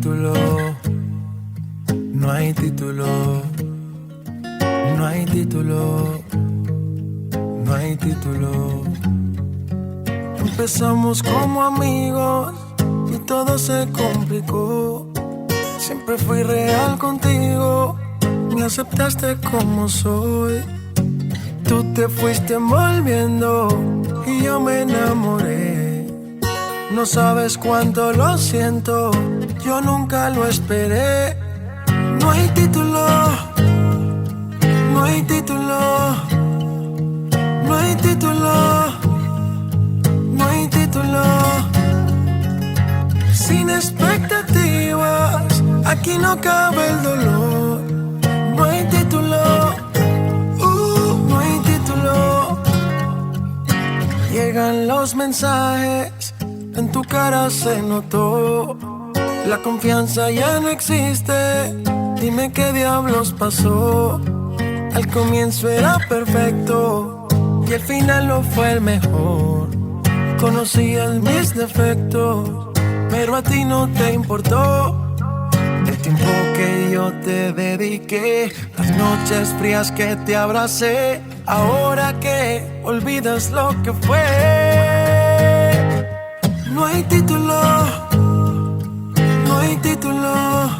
título, no hay título, no hay título, no hay título. Empezamos como amigos y todo se complicó. Siempre fui real contigo, me aceptaste como soy. Tú te fuiste envolviendo y yo me enamoré. No sabes cuánto lo siento, yo nunca lo esperé. No hay título, no hay título, no hay título, no hay título. Sin expectativas, aquí no cabe el dolor. No hay título, no hay título. Llegan los mensajes, en tu cara se notó. La confianza ya no existe, dime qué diablos pasó. Al comienzo era perfecto y el final no fue el mejor. Conocías mis defectos, pero a ti no te importó. El tiempo que yo te dediqué, las noches frías que te abracé. Ahora que olvidas lo que fue. No hay título, no hay título,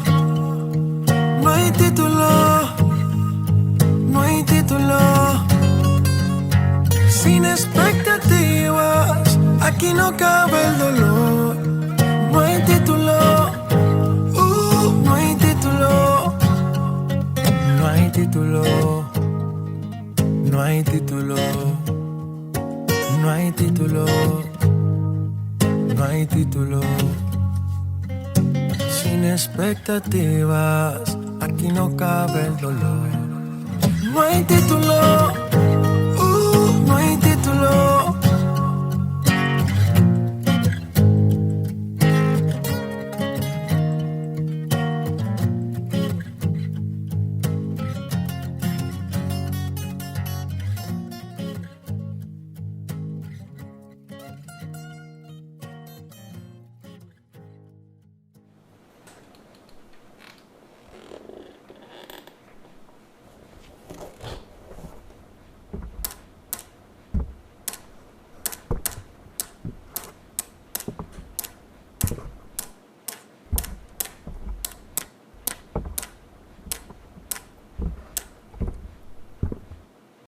no hay título, no hay título. Sin expectativas, aquí no cabe el dolor. No hay título, no hay título, no hay título, no hay título, no hay título, no hay título. Sin expectativas, aquí no cabe el dolor. No hay título, no hay título.